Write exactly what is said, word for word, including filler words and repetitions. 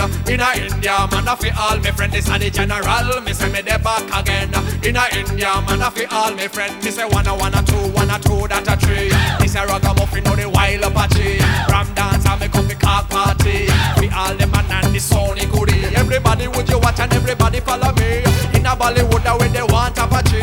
In a India, man, I fi all me friend. This a the general, me say me dey back again. In a India, man, I fi all me friend. Me say one a one a two, one a two, that a three. This a ragamuffin, know the wild Apache. Ram dance and me come fi cock party. We all the man and the Sony goodie. Everybody would you watch and everybody follow me. In a Bollywood, where they want Apache.